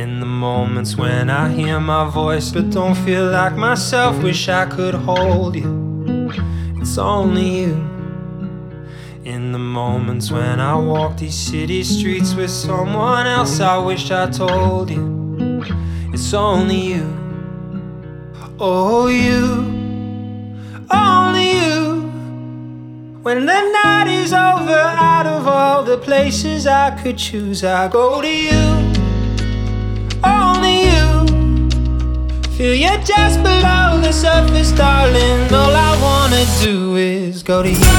In the moments when I hear my voice but don't feel like myself, wish I could hold you. It's only you. In the moments when I walk these city streets with someone else, I wish I told you. It's only you. Oh, you. Only you. When the night is over, out of all the places I could choose, I go to you. Only you. Feel you just below the surface, darling. All I wanna do is go to you.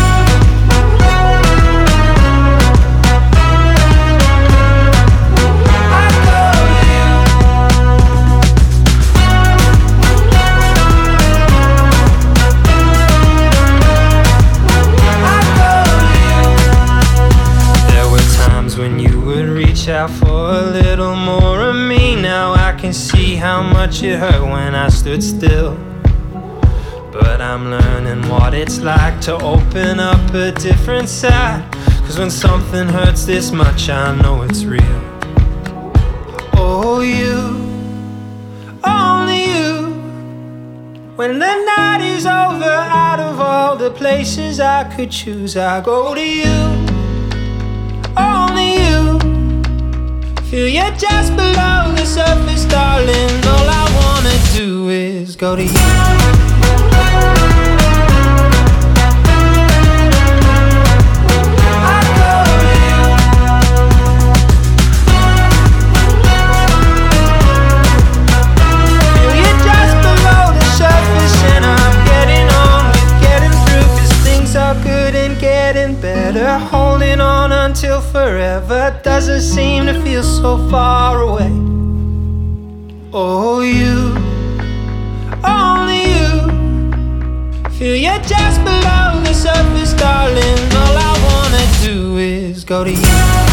When you would reach out for a little more of me, now I can see how much it hurt when I stood still. But I'm learning what it's like to open up a different side, 'cause when something hurts this much, I know it's real. Oh, you. Only you. When the night is over, out of all the places I could choose, I go to you. Only you. Feel you just below the surface, darling. All I wanna do is go to you. Better holding on until forever doesn't seem to feel so far away. Oh, you. Only you. Feel you just below the surface, darling. All I wanna do is go to you.